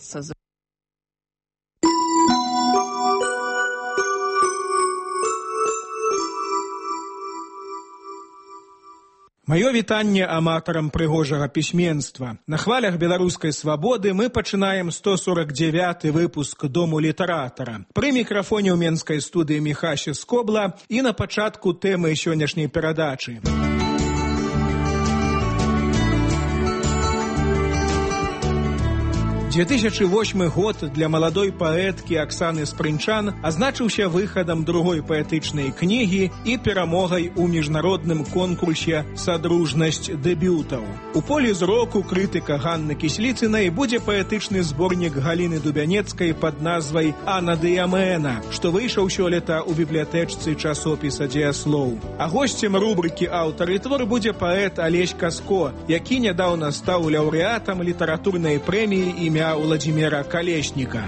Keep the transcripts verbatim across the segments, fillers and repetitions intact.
борется за Маё вітанне аматарам прыгожага пісьменства. На хвалях беларускай свабоды мы пачынаем сто сорок девяты выпуск Дому літаратара. Пры мікрафоне ў менскай студыі Міхася Скобла і на пачатку тэмы сённяшняй перадачы. две тысячи восьмы год для маладой паэткі Аксаны Спрынчан азначыўся выхадам другой паэтычнай кнігі і перамогай у міжнародным конкурсе «Садружнасць дэбютаў». У полі зроку крытыка Ганны Кісліцынай будзе паэтычны зборнік Галіны Дубянецкай пад назвай «Анна Дыямена», што выйшаў сёлета ў бібліятэчцы часопіса «Дзеяслоў». А госцем рубрыкі «Аўтар і твор» будзе паэт Алесь Каско, які нядаўна стаў лаўрэатам літаратурнай прэміі імя Владимира Колесника.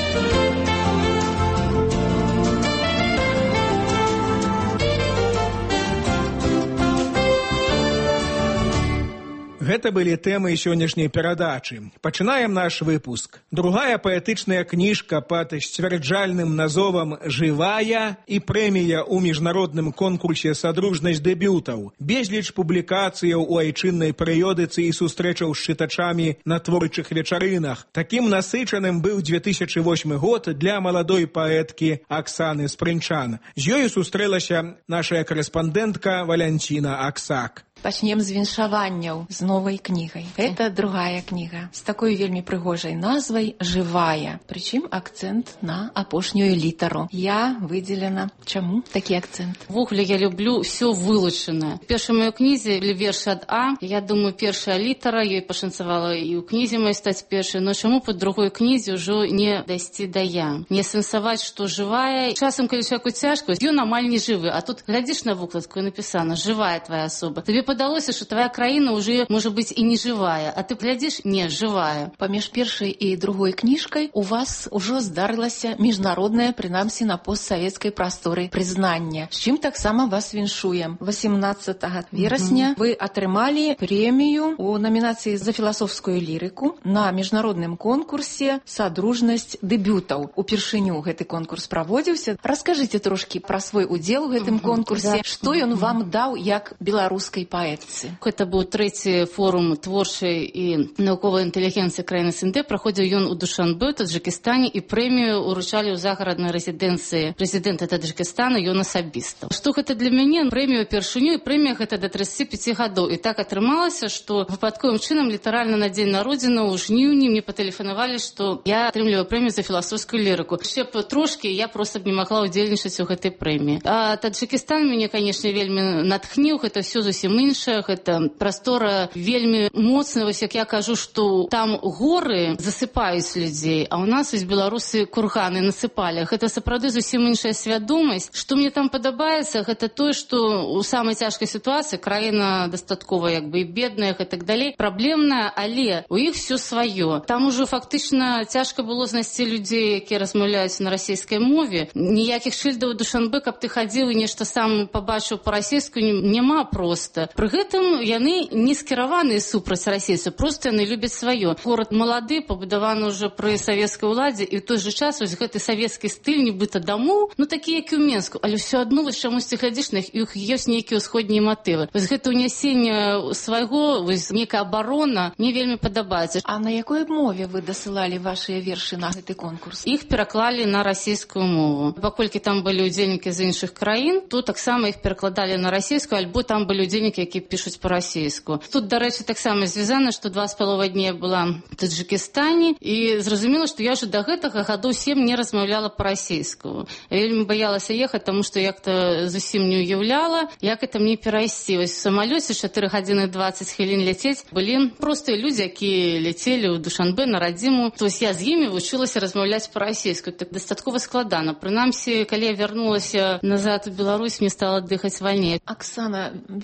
Гэта былі тэмы сённяшняй перадачы. Пачынаем наш выпуск. Другая паэтычная кніжка пад сцвярджальным назовам «Жывая» і прэмія ў міжнародным конкурсе «Садружнасць дэбютаў». Безліч публікацыяў у айчыннай перыёдыцы і сустрэчаў з чытачамі на творчых вечарынах. Такім насычаным быў две тысячи восьмы год для маладой паэткі Аксаны Спрынчан. З ёю сустрэлася наша карэспандэнтка Валянціна Аксак. Пачнем з віншаванняў з новай кнігай. Это другая кніга з такой вельмі прыгожай назвай «Жывая». Прычым акцэнт на апошнюю літару. Я выдзелена. Чаму такі акцэнт? Ввогуле я люблю ўсё вылучанае. У першай маёй кнізе верш ад А. Я думаю, першая літара, ёй пашанцавала і ў кнізе маёй стаць першай, но чаму па другой кнізе ўжо не дайсці да я? Не сэнсаваць, што жывая. Часам, калі чалавеку цяжка, ён амаль не жывы, а тут глядзіш на вукладку і напісана «Жывая твоя асоба». Табе падалося, што твоя краіна ўжо можа быць і не жывая, а ты глядзіш, не, жывая. Паміж першай і другой кніжкай у вас ужо здарылася міжнароднае, прынамсі на постсавецкай прасторы, прызнанне, з чым таксама вас віншуем. восемнадцатага верасня вы атрымалі прэмію у намінацыі за філасофскую лірыку на міжнародным конкурсе «Садружнасць дэбютаў». Упершыню гэты конкурс праводзіўся. Раскажыце трошкі пра свой удзел у гэтым конкурсе, што ён вам даў як беларускай паэткі. Гэта быў трэці форум творчай і навуковай інтэлігенцыі краіны СНД. Праходзіў ён у Душанбе, Таджыкістане, і прэмію уручалі ў загараднай рэзідэнцыі прэзідэнта Таджыкістана ён асабіста. Што гэта для мяне? Прэмію першыню, і прэмія гэта да тридцати пяти гадоў. І так атрымалася, што выпадковым чынам літаральна на дзень народзіна ў жніўні мне патэлефанавалі, што я атрымліваю прэмію за філасофскую лірыку. Яшчэ трошкі я проста б не магла ўдзельнічаць у гэтай прэміі. А Таджыкістан мяне, канешне, вельмі натхніў. Гэта ўсё зусім іншае, гэта прастора вельмі моцная. Вось як я кажу, што там горы засыпаюць людзей, а ў нас вось беларусы курганы насыпалі. Гэта сапраўды зусім іншая свядомасць. Што мне там падабаецца, гэта тое, што ў самай цяжкай сітуацыі краіна дастаткова як бы і бедная і так далей, праблемная, але у іх все сваё. Там ужо фактычна цяжка было знайсці людзей, якія размаўляюць на расійскай мове. Ніякіх шыльдаў у Душанбе, каб ты хадзіў і нешта сам пабачыў па-расійску, няма проста. Пры гэтым яны не скіраваныя супраць расейцаў, проста яны любяць сваё. Горад малады, пабудаваны ўжо пры савецкай уладзе, і ў той жа час вось гэты савецкі стыль нібыта дамоў, ну такі, як і ў Менску, але ўсё адно вось чамусьці глядзіш на іх, і іх ёсць нейкія ўсходнія матывы. Вось гэта ўнясенне свайго, вось нейкая абарона мне вельмі падабаецца. А на якой мове вы дасылалі вашыя вершы на гэты конкурс? Іх пераклалі на расійскую мову. Паколькі там былі ўдзельнікі з іншых краін, то таксама іх перакладалі на расійскую, альбо там былі ўдзельнікі, якія пішуць па-расійску. Тут, дарэчы, таксама звязана, што два з паловай дня была в Таджыкістане, і зразумела, што я ўжо да гэтага гадоў сем не размаўляла па-расійску. Я вельмі баялася ехаць, таму што як-то зусім не уяўляла, як это мне перайсці. Вось в самалёце чатыры гадзіны дваццаць хвілін ляцець былі простыя людзі, якія ляцелі ў Душанбе на радзіму. То есть я з імі вучылася размаўляць па-расійску. Так дастаткова складана. Прынамсі, калі я вярнулася назад у Беларусь, мне стала дыхаць вальней. Аксана, вечарына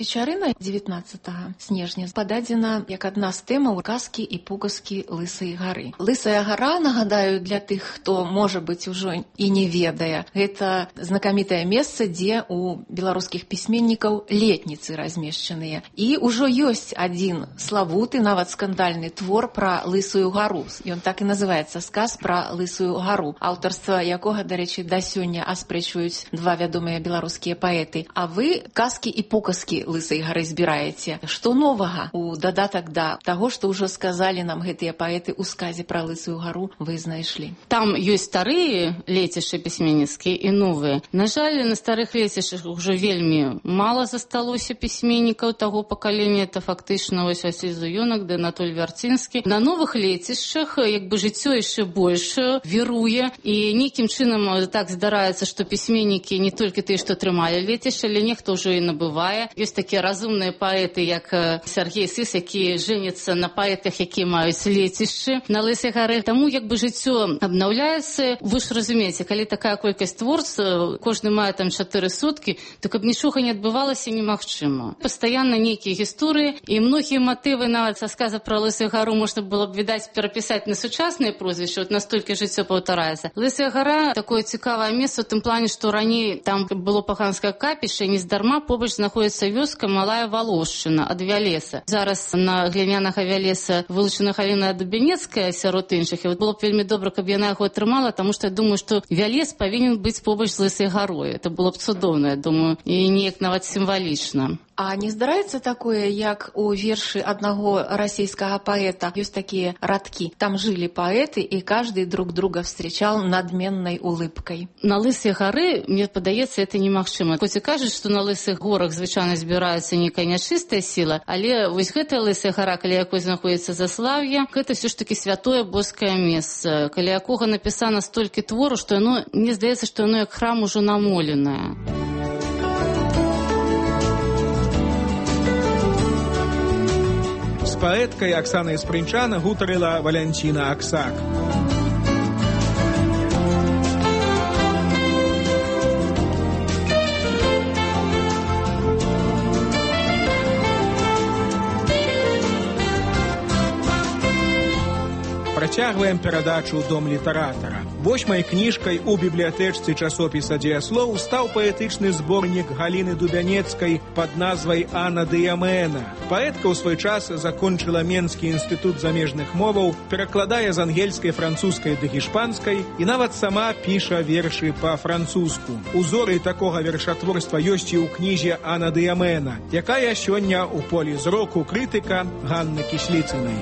праграма дзевятнаццатага снежня пададзена як адна з тэмаў казкі і пугаскі Лысай гары. Лысая гара, нагадаю, для тых, хто, можа быць, ужо і не ведае, гэта знакамітае месца, дзе у беларускіх пісьменнікаў летніцы размешчаныя. І ўжо ёсць адзін славуты, нават скандальны твор пра Лысую гару. Ён так і называецца «Сказ пра Лысую гару», аўтарства якога, дарэчы, да сёння аспрэчваюць два вядомыя беларускія паэты. А вы казкі і пугаскі Лысай гары збіраеце. Што новага у дадатак да таго, што ўжо сказалі нам гэтыя паэты ў сказе пра Лысую гару, вы знайшлі? Там ёсць старыя лецішчы пісьменніцкія і новыя. На жаль, на старых лецішчах ўжо вельмі мала засталося пісьменнікаў таго пакалення. Это фактычна вось Васіль Зуёнак, да Анатоль Вярцінскі. На новых лецішчах як бы жыццё яшчэ больш віруе, і нейкім чынам так здараецца, што пісьменнікі не толькі тыя, што трымалі лецішча, але нехто ўжо і набывае. Ёсць такія разумныя паэты, як Сергей Сыс, які жэняцца на паэтах, якія маюць лецішчы на Лысай гары. Таму як бы жыццё абнаўляецца. Вы ж разумееце, калі такая колькасць творцаў, кожны мае там чатыры суткі, то каб нічога не адбывалася, немагчыма. Пастаянна нейкія гісторыі, і многія матывы нават са сказа пра Лысую гару можна было б, відаць, перапісаць на сучасныя прозвішчы, от настолькі жыццё паўтараецца. Лысая гара такое цікавае месца ў тым плане, што раней там было паганскае капішча, і нездарма побач знаходзіцца вёска Малая Валошчына ад Вялеса. Зараз на глінянага Вялеса вылучана Галіна Дубянецкая сярод іншых, і было б вельмі добра, каб яна яго атрымала, таму што я думаю, што Вялес павінен быць побач з Лысай гарой. Это было б цудоўна, я думаю, і неяк нават сімвалічна. А не здараецца такое, як у вершы аднаго расійскага паэта ёсць такія радкі. Там жылі паэты, і каждый друг друга встречал надменной улыбкой. На Лысай гары, мне падаецца, это немагчыма. Хоць і кажуць, што на Лысых горах звычайна збіраецца нейкая нячыстая сіла, але вось гэтая Лысая гара, каля якой знаходзіцца заслаўе, гэта ўсё ж такі святое боскае месца, каля якога напісана столькі твору, што яно, мне здаецца, што яно як храм ужо намоленае. З паэткай Аксанай Спрынчан гутарыла Валянціна Аксак. Працягваем перадачу «Дом літаратара». Восьмай кніжкай у бібліятэчцы часопіса «Дзеяслоў» стаў паэтычны зборнік Галіны Дубянецкай пад назвай «Анна Дыямена». Паэтка ў свой час закончыла Менскі інстытут замежных моваў, перакладае з ангельскай, французскай ды гішпанскай і нават сама піша вершы па-французску. Узоры такога вершатворства ёсць і ў кнізе «Анна Дыямена», якая сёння ў полі зроку крытыка Ганны Кісліцынай.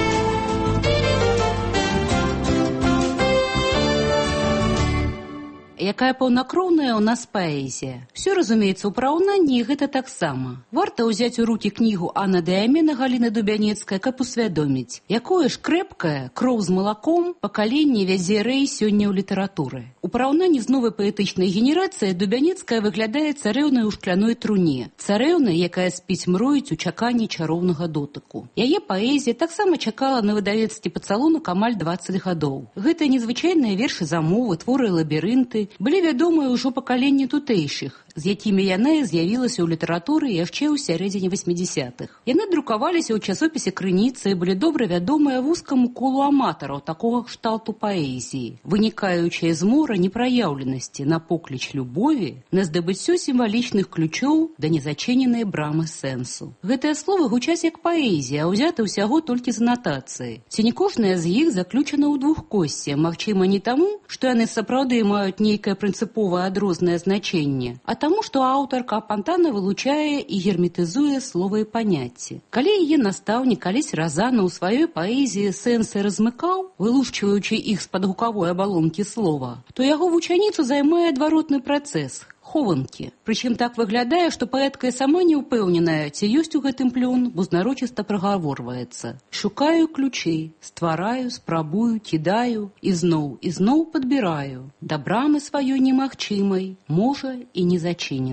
Якая паўнакроўная ў нас паэзія. Все, разумеецца, у параўнанні гэта таксама. Варта ўзяць у рукі кнігу «Анна Дыямена» Галіны Дубянецкай, каб усвядоміць, якое ж крэпкае, кроў з малаком пакаленне вязе рэй сёння ў літаратуры. У параўнанні з новай паэтычнай генерацыяй Дубянецкая выглядае царэўнай у шкляной труне, царэўнай, якая спіць мроіць у чаканні чароўнага дотыку. Яе паэзія таксама чакала на выдавецтве «Пацалунак» амаль дваццаць гадоў. Гэтыя незвычайныя вершы замовы, творы лабірынты былі вядомыя ўжо пакаленні тутэйшых, з якімі яна з'явілася ў літаратуры яшчэ ў сярэдзіне васьмідзясятых. Яны друкаваліся ў часопісе «Крыніца» і былі добра вядомыя вузкаму колу аматараў такога кшталту паэзіі, вынікаючыя з мора непраяўленасці на покліч любові, на здабыццё сімвалічных ключоў да незачыненай брамы сэнсу. Гэтыя словы гучаць як паэзія, а ўзяты ўсяго толькі з анатацыі. Ці не кожная з іх заключана ў двухкосці, магчыма не таму, што яны сапраўды маюць нейкае прынцыповае адрознае значэнне, а таму, што аўтарка апантана вылучае і герметызуе словы і паняцці. Калі яе настаўнік калісь разана ў сваёй паэзіі сэнсы размыкаў, вылушчваючы іх з-пад гукавой абалонкі слова, то яго вучаніцу займае адваротны працэс – хованкі. Прычым так выглядае, што паэтка і сама не ўпэўненая, ці ёсць у гэтым плён, бо знарочыста прагаворваецца. Шукаю ключы, ствараю, спрабую, кідаю, і зноў, і зноў падбіраю. Да брамы сваёй немагчымай, можа і незачыненай.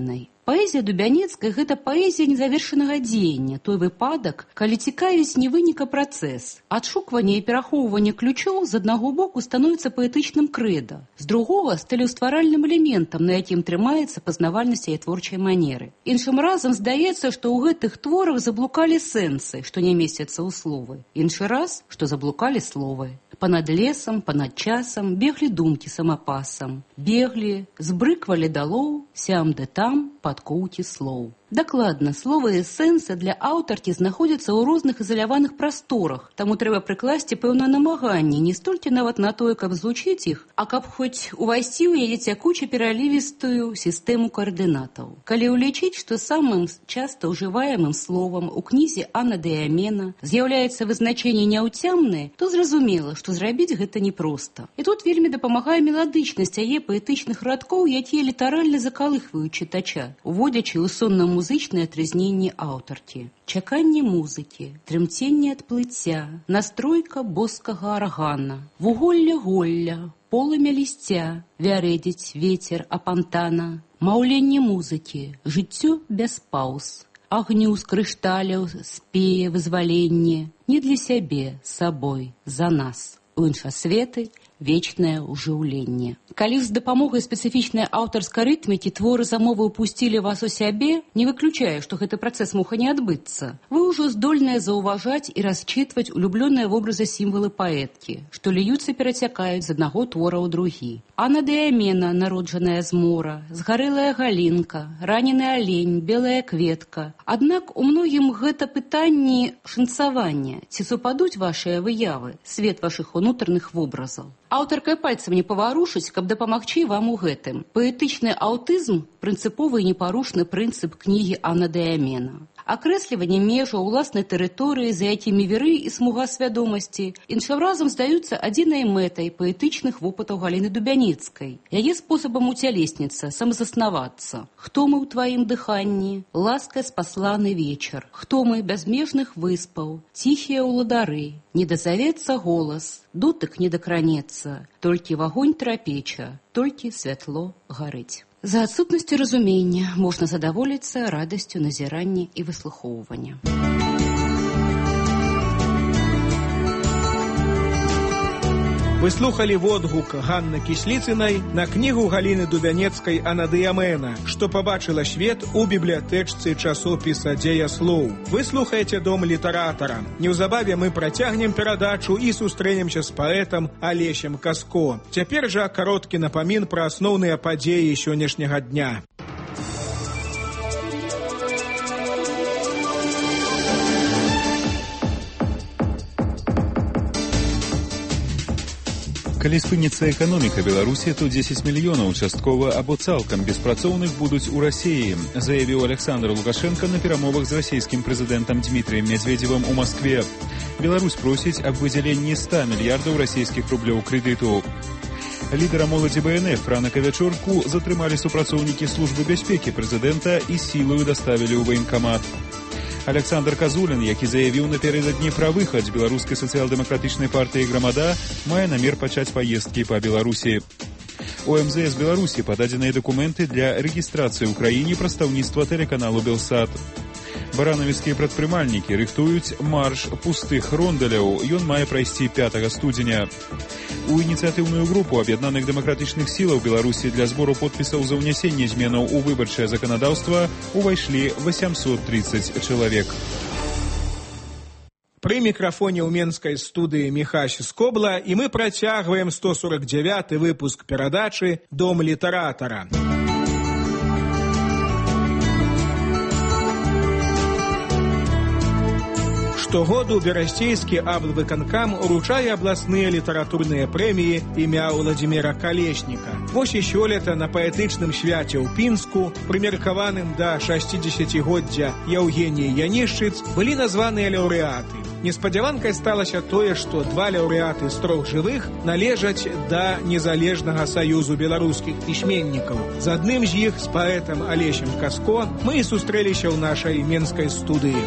Паэзія дубянецкая – гэта паэзія незавершанага дзеяння, той выпадак, калі цікавіць не вынік, а працэс. Адшукванне і перахоўванне ключоў з аднаго боку становіцца паэтычным крэда, з другога – стылеўстваральным элементам, на якім трымаецца пазнавальнасць яе творчай манеры. Іншым разам здаецца, што ў гэтых творах заблукалі сэнсы, што не месцяцца ў словы. Іншы раз, што заблукалі словы. Панад лесам, панад часам беглі думкі самапасам. Беглі, збрыквалі далоў, сям ды там пад коўці слоў. Дакладна, словы і сэнсы для аўтаркі знаходзяцца ў розных ізаляваных прасторах, таму трэба прыкласці пэўнае намаганне не столькі нават на тое, каб злучыць іх, а каб хоць увайсці ў яе цякуча пералівістую сістэму каардынатаў. Калі ўлічыць, што самым часта ўжываемым словам у кнізе Анна де Амена з'яўляецца вызначэнне няўцямнае, то зразумела, што зрабіць гэта непроста. І тут вельмі дапамагае меладычнасць яе паэтычных радкоў, якія літаральна закалыхваюць чытача, уводзячы ў соннаму музычнае трызненне аўтаркі. Чаканне музыкі, трымценне ад плыцця, настройка боскага аргана, вуголле голля, полымя лісця, вярэдзіць вецер апантана, маўленне музыкі, жыццё без паўз, агню з крышталяў спее вызваленне, не для сябе, сабой, за нас, у іншасветы, вечнае ўжыўленне. Калі з дапамогай спецыфічнай аўтарскай рытмікі творы замовы ўпусцілі вас у сябе, не выключае, што гэты працэс мог і не адбыцца. Вы ўжо здольныя заўважаць і расчытваць улюблёныя вобразы сімвалы паэткі, што ліюцца перацякаюць з аднаго твора ў другі. Анна де Амена, народжаная з мора, згарэлая галінка, ранены алень, белая кветка. Аднак у многім гэта пытанні шанцавання, ці супадуць вашыя выявы, свет вашых унутраных вобразаў. Аўтарка пальцам не паварушыць, каб дапамагчы вам у гэтым. Паэтычны аўтызм – прынцыповы і непарушны прынцып кнігі Анна де Амена. Акрэсліванне межаў уласнай тэрыторыі, за якімі віры і смуга свядомасці, іншым разам здаюцца адзінай мэтай паэтычных вопытаў Галіны Дубянецкай. Яе спосабам уцялесніцца, самазаснавацца. Хто мы ў тваім дыханні? Ласкай спасланы вечар. Хто мы бязмежных выспаў? Ціхія ўладары. Не дазавецца голас, дотык не дакранецца. Толькі вагонь трапеча, толькі святло гарыць. За адсутнасцю разумення можна задаволіцца радасцю назірання і выслухоўвання. Вы слухали водгук Ганны Кісліцынай на кнігу Галіны Дубянецкай «Анна де Амена», што пабачыла свет у бібліятэчцы часопіса «Дзеяслоў». Вы слухаеце «Дом літаратара». Неўзабаве мы працягнем перадачу і сустрэнемся з паэтам Алесем Каско. Цяпер жа кароткі напамін пра асноўныя падзеі сённяшняга дня. Калі спыніцца эканоміка Беларусі, то дзесяць мільёнаў часткова або цалкам беспрацоўных будуць у Расіі, заявіў Александр Лукашенко на перамовах з расійскім прэзідэнтам Дмітрием Медведевым у Маскве. Беларусь просіць аб выдзяленні ста мільярдаў расійскіх рублёў крэдыту. Лідара моладзі Бэ Эн Эф Франака Вячорку затрымалі супрацоўнікі службы бяспекі прэзідэнта і сілаю даставілі ў ваенкамат. Александр Казулін, які заявіў напярэдадні пра выхад з беларускай сацыял-дэмакратычнай партыі «Грамада», мае намер пачаць паездкі па Беларусі. У Эм Зэ Эс Беларусі пададзеныя дакументы для рэгістрацыі ў краіне прадстаўніцтва тэлеканалу «Белсат». Баранавіцкія прадпрымальнікі рыхтуюць марш пустых рондаляў. Ён мае прайсці пятага студзеня. У ініцыятыўную групу аб'яднаных дэмакратычных сілаў Беларусі для збору подпісаў за ўнясенне зменаў у выбарчае заканадаўства увайшлі восемьсот тридцать чалавек. Пры мікрафоне ў менскай студыі Міхась Скобла, і мы працягваем сто сорок дзявяты выпуск перадачы «Дом літаратара». Штогоду берасцейскі аблвыканкам уручае абласныя літаратурныя прэміі імя Владзіміра Калесніка. Вось і сёлета на паэтычным свяце ў Пінску, прымеркаваным да шасцідзесяцігоддзя Яўгеніі Янішчыц, былі названыя лаўрэаты. Неспадзяванкай сталася тое, што два лаўрэаты з трох жывых належаць да незалежнага саюзу беларускіх пісьменнікаў. З адным з іх, з паэтам Алесем Каско, мы і сустрэліся ў нашай менскай студыі.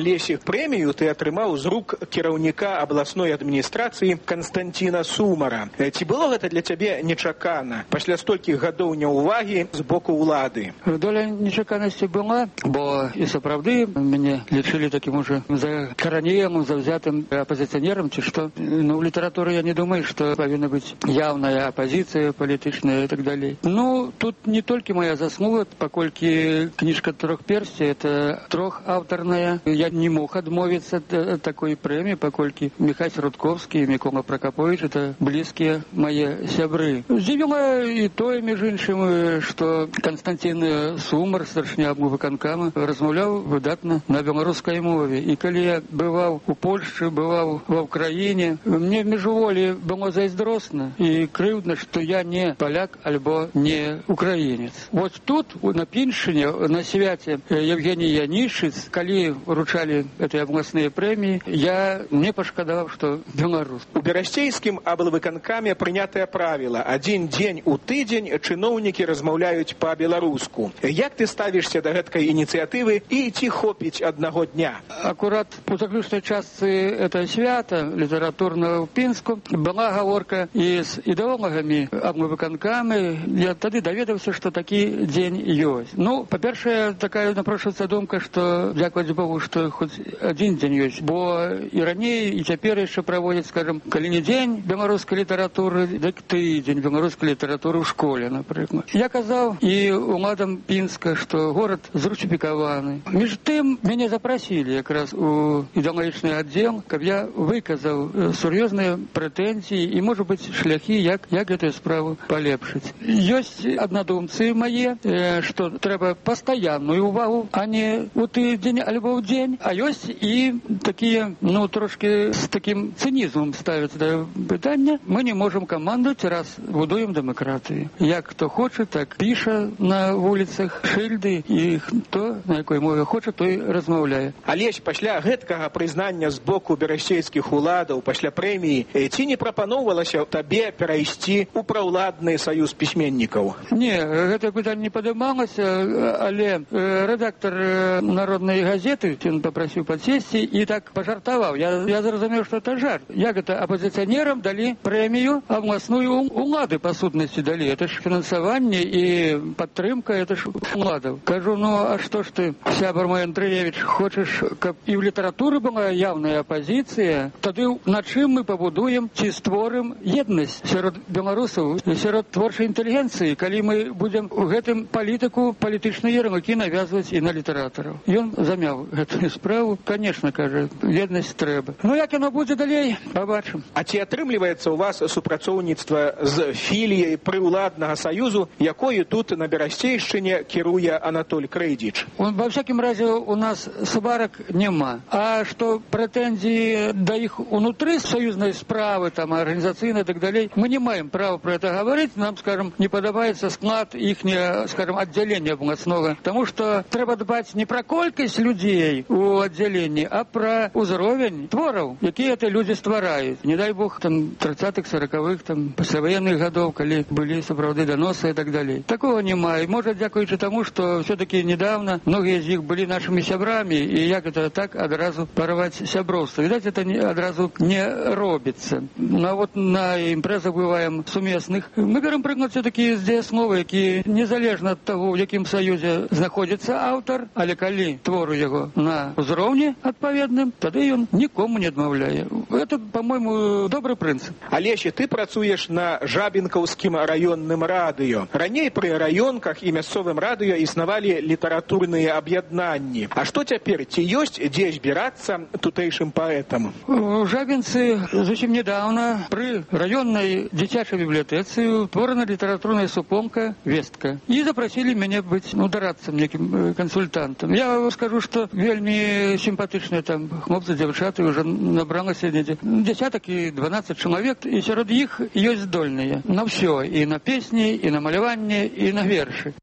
Алесі, прэмію ты атрымаў з рук кіраўніка абласной адміністрацыі Канстантіна Сумара. Ці было гэта для цябе нечакана пасля столькіх гадоў няўвагі з боку ўлады? Доля нечаканасці была, бо і сапраўды мяне лічылі такім уже закаранелым, заўзятым апазіцыянерам, ці што. Ну, в літаратуры я не думаю, што павінна быць яўная апазіцыя палітычная і так далей. Ну, тут не толькі моя заслуга, паколькі кніжка «Трохперсці» — это трохаўтарная. Я не мог адмовіцца ад такой прэміі, паколькі Міхась Рудковскі і Мікола Пракапович — это блізкія мае сябры. Здзівіла і тое, між іншым, што Канстантин Сумар, старшыня абвыканкама, размаўляў выдатна на беларускай мове. І калі я бываў у Польшчы, бываў ва ўкраіне, мне міжволі было зайздросна і крыўдна, што я не паляк альбо не украінец. Вот тут, на Піншчыне, на свяце Евгений Янішыц, калі вручалі этой абласныя прэміі, я не пашкадаваў, што беларус. У берасцейскім аблвыканкаме прынятае правіла: адзін дзень у тыдзень чыноўнікі размаўляюць па-беларуску. Як ты ставішся да гэткай ініцыятывы і ці хопіць аднаго дня? Акурат у заключнай частцы этого свята літаратурнага ў Пінску была гаворка і з ідэолагамі аблвыканкамы. Я тады даведаўся, што такі дзень ёсць. Ну, па-першае, такая напрошваецца думка, што дзякаваць Богу, што хоць адзін дзень ёсць, бо і раней, і цяпер яшчэ праводзяць, скажам, калі не дзень беларускай літаратуры, дык тыдзень беларускай літаратуры ў школе, напрыклад. Я казаў і уладам Пінска, што горад зрусифікаваны. Між тым, мяне запрасілі якраз у ідэалагічны аддзел, каб я выказаў сур'ёзныя прэтэнзіі і, можа быць, шляхі, як, як гэтую справу палепшыць. Ёсць аднадумцы мае, што трэба пастаянную увагу, а не у тыдзень альбо ў дзень, а ёсць і такія, ну, трошки з такім цынізмам ставяцца да пытання. Мы не можам камандаваць, раз будуем дэмакратыю. Як хто хоча, так піша на вуліцах шыльды, і хто на якой мове хоча, той размаўляе. Алесь, пасля гэткага прызнання з боку берасцейскіх уладаў, пасля прэміі, ці не прапаноўвалася табе перайсці ў праўладны саюз пісьменнікаў? Не, гэта пытанне не падымалася, але рэдактар народнай газеты, ён папрасіў падсесці і так пажартаваў. Я, я зразумеў, што это жарт. Як гэта апазіцыянерам далі прэмію абласную улады, па сутнасці далі. Это ж фінансаванне і падтрымка, это ж уладаў. Кажу, ну, а што ж ты, сябар мой Андрэевіч, хочаш, каб і ў літаратуры была яўная апазіцыя? Тады на чым мы пабудуем ці створым еднасць сярод беларусаў, сярод творчай інтэлігенцыі, калі мы будзем у гэтым палітыку, палітычныя ярлыкі навязваць і на літаратараў. Ён замяў гэтую справу. Конечно, кажа, еднасць трэба. Ну, як яно будзе далей, пабачым. А ці атрымліваецца ў вас супрацоўніцтва з філіяй прыўладнага саюзу, якою тут на Берасцейшчыне кіруе Анатоль Крейдзіч? Во всякім разе у нас сварак няма. А што прэтэнзіі да іх унутры саюзнай справы, там, арганізацыйнай і так далей, мы не маем права про это гаварыць. Нам, скажем, не падабаецца склад іхняе, скажем, аддзялення абласнога. Таму што трэба дбаць не пра колькасць людзей у аддзяленні, а пра ўзровень твораў, якія это людзі ствараюць. Не дай Бог, там, трыццатых, саракавых, там, пасляваенных гадоў, калі былі сапраўды даносы і так далей. Такого няма. І, можа, дзякуючы таму, што все-таки недавно многія з іх былі нашымі сябрамі, і як это так адразу парваць сяброўства. Відаць, это не, адразу не робіцца. Ну, а вот на імпрэзах бываем сумесных. Мы берем прыклад все-таки з дзеяслова, які незалежна ад таго, у якім саюзе знаходзіцца аўтар, але калі твору яго на ўзроўні адпаведным, тады ён нікому не адмаўляе. Это, по-моему, добры прынцып. Алеся, ты працуеш на Жабінкаўскім раённым радыё. Раней пры раёнках і мясцовым радыё існавалі літаратурныя аб'яднанні. А што цяпер? Ці ёсць дзе збірацца тутэйшым паэтам? У Жабінцы зусім недавно пры раённай дзіцячай бібліятэцы утворана літаратурная супомка «Вестка». І запрасілі мяне быць, ну, дарадцам, некім кансультантам. Я скажу, што вельмі сімпатычныя там хлопцы, дзяўчаты, уже набралася недзе дзясятак і дванаццаць чалавек, і сярод іх ёсць здольныя на ўсё, і на песні, і на маляванне, і на вершы.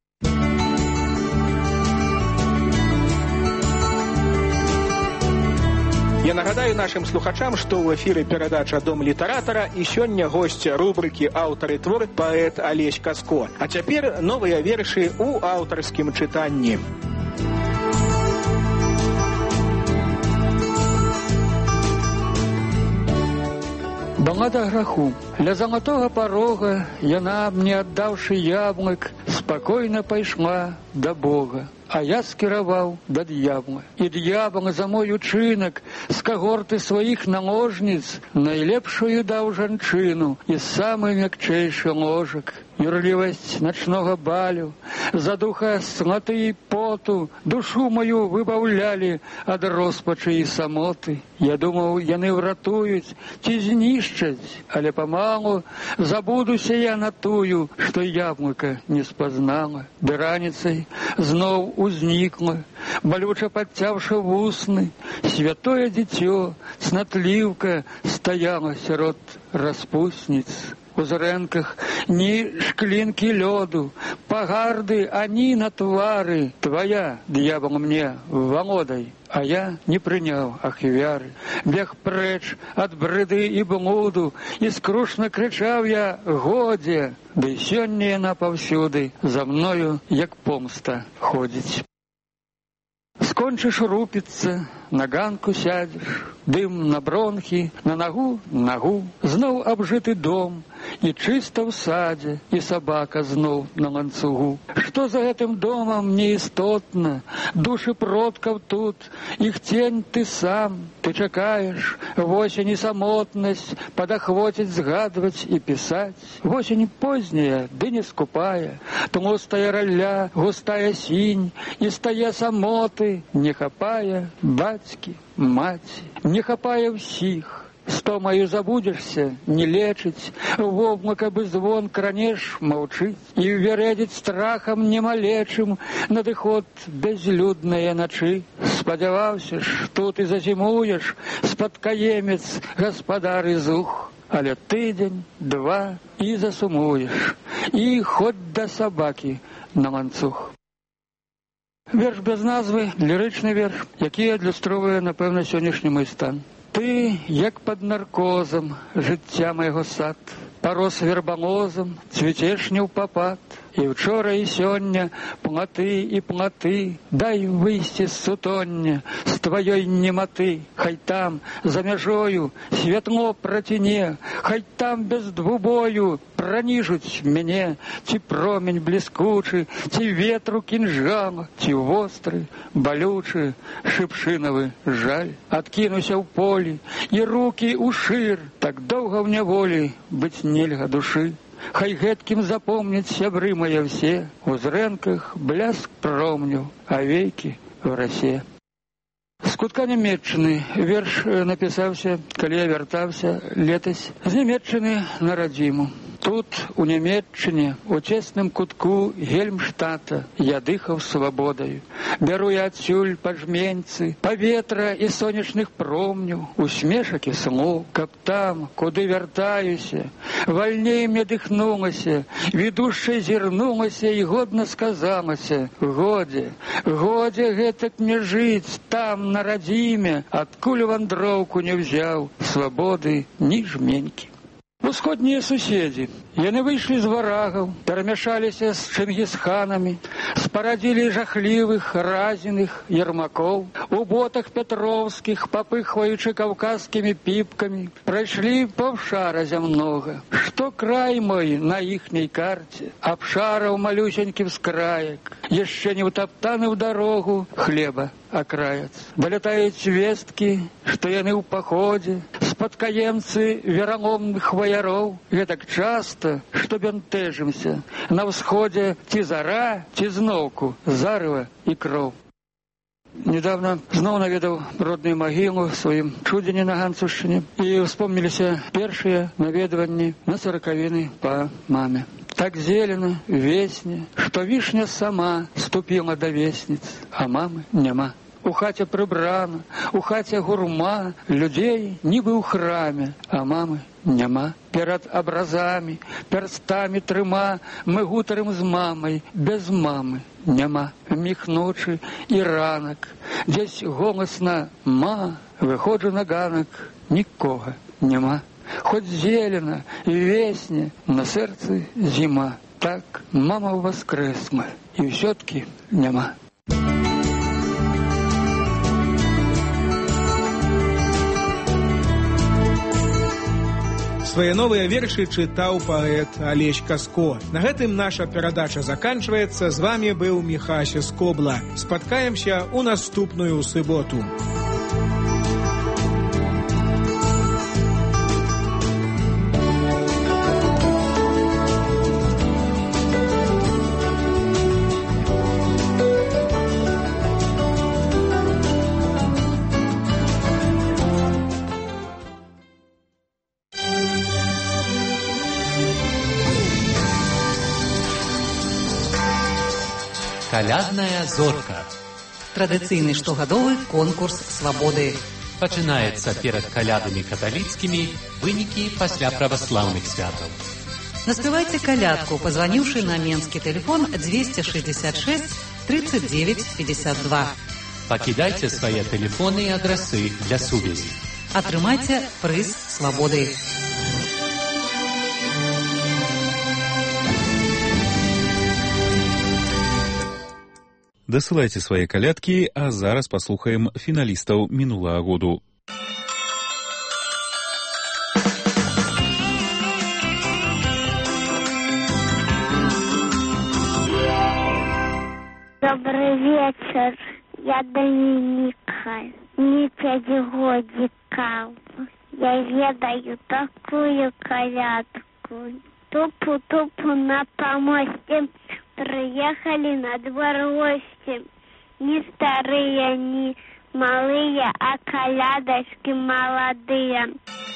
Я нагадаю нашим слухачам, што ў эфіры перадача «Дом літаратара» і сёння госць рубрыкі «Аўтар і твор» паэт Алесь Каско. А цяпер новыя вершы ў аўтарскім чытанні. Была до граху. Ля золотого порога яна, мне отдавши яблок, спокойно пайшла до Бога. А я скіраваў да д'ябла. І д'ябла за мой учынак з кагорты сваіх наложніц найлепшую даў жанчыну і самы мякчэйшы ложак. Юрлівасць начнога балю, задуха слаты і поту, душу мою выбаўлялі ад роспачы і самоты. Я думаў, яны ўратуюць ці знішчаць, але памалу забудуся я на тую, што яблыка не спазнала. Ды раніцай зноў узнікла, балюча падцяўшы вусны, святое дзіцё, цнатліўка стаяла сярод распусніц. У зрэнках ні шклінкі лёду, пагарды ані на твары. Твоя, д'ябал мне, валодай, а я не прыняў ахвяры. Бег прэч ад брыды і блуду, і скрушна крычаў я: годзе! Ды сёння яна паўсюды за мною, як помста, ходзіць. Скончыш рупіцца, на ганку сядзеш, дым на бронхі, на нагу нагу, зноў абжыты дом, і чыста ў садзе, і сабака зноў на ланцугу. Што за гэтым домам неістотна, душы продкаў тут, іх тень ты сам, ты чакаеш, восень і самотнасць падахвоціць згадваць і пісаць. Восень позняя, ды не скупая, тлустая ралля, густая сінь, і стае самоты, не хапае бацькі, маці, не хапае ўсіх. Стомаю забудешься, не лечыць, воблака бы звон кранеш маўчыць, і вярэдзіць страхам немалечым надыход бязлюдныя начы. Спадзяваўся ж, тут і зазімуеш, спадкаемец, гаспадар і зух, але тыдзень, два і засумуеш, і хоць да сабакі на ланцуг. Верш без назвы, лірычны верш, які адлюстроўвае, напэўна, сённяшні мой стан. Ты, як пад наркозам, жыцця майго сад, парос вербалозам, цвіцеш не ў папад. І вчора, і сёння платы і платы, дай выйсці з сутоння, з тваёй нематы. Хай там, за мяжою, святло праціне, хай там без двубою праніжуць мяне, ці промень бліскучы, ці ветру кінжал, ці востры, балючы, шыпшынавы жаль. Адкінуся ў полі, і рукі ў шыр, так доўга ў няволі быць нельга душы. Хай гэткім запомняць сябры мае все, у зрэнках бляск промню, а векі в расе. З кутка Нямецчыны верш напісаўся, калі я вяртаўся летась з Нямецчыны на радзіму. Тут, у Нямецчыне, у цесным кутку Гельмштата, я дыхаў свабодаю. Бяру я адсюль пажменьцы, паветра і сонечных промняў, усмешак і слоў, каб там, куды вяртаюся, вальней мне дыхнулася, ведушчай зірнулася і годна сказалася: годзе, годзе гэтак мне жыць там, на радзіме, адкуль вандроўку не ўзяў, свабоды ні жменькі. Усходнія суседзі, яны выйшлі з варагаў, перамяшаліся з чынгісханамі, спарадзілі жахлівых, разіных ярмакоў, у ботах пятроўскіх, папыхваючы каўказскімі піпкамі, прайшлі паўшара зямнога. Што край мой на іхняй карце, абшараў малюсенькі вскраек, яшчэ не ўтаптаны ў дарогу хлеба акраец. Далятаюць весткі, што яны ў паходзе, спадкаемцы вераломных ваяроў. Гэтак часта, што бянтэжымся, на ўсходзе ці зара, ці зноўку зарыва і кроў. Недавно зноў наведаў родную магілу сваім чудзені на Ганцушчыне, і ўспомніліся першыя наведванні на саракавіны па маме. Так зелена, весня, што вішня сама ступіла да весніц, а мамы няма. У хаце прыбрана, у хаце гурма, людзей нібы ў храме, а мамы няма. Перад абразамі, перстамі трыма, мы гутарым з мамай, без мамы няма. Міг ночы і ранак, дзесь голасна ма, выходжу на ганак, нікога няма. Хоць зелена і весня, на сэрцы зіма. Так, мама воскресла, і ўсё-ткі няма. Свае новыя вершы чытаў паэт Алесь Каско. На гэтым наша перадача заканчваецца. З вами быў Міхася Скобла. Спаткаемся ў наступную суботу. Калядная зорка. Традыцыйны штогадовы конкурс свабоды. Пачынаецца перад калядамі каталіцкімі, вынікі пасля праваслаўных святаў. Наспявайце калядку, пазваніўшы на менскі тэлефон дзвесце шэсцьдзесят шэсць тридцать девять пятьдесят два. Пакідайце свае тэлефоны і адрасы для сувязі. Атрымайце прыз свабоды. Дасылайце свае калядкі, а зараз паслухаем фіналістаў мінулага году. Добрый вечер, я Доминика, мне пять годиков. Я ведаю такую колядку. Тупу-тупу на помосте приехали на двор гости. Не старые, не малые, а колядочки молодые.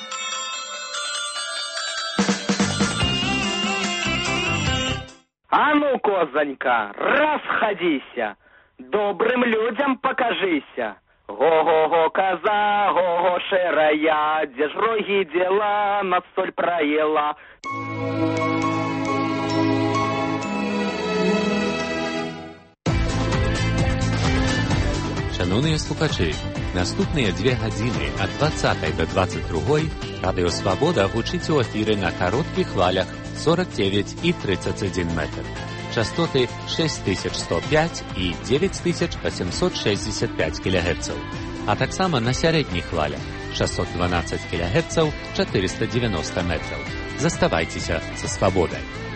А ну, козонька, расходися, добрым людям покажися. Го-го-го, коза, го-го, шерая, где ж роги дела, на соль проела. Шановні слухачі, наступныя две гадзіны ад двадцатай да двадцать другой Радыё Свабода гучыць у эфіры на кароткіх хвалях сорок девять и тридцать один метр. Частоты шесть тысяч сто пять и девять тысяч восемьсот шестьдесят пять килогерцаў, а таксама на сярэдніх хвалях шестьсот двенадцать килогерцаў, четыреста девяносто метров. Заставайцеся са свабодай.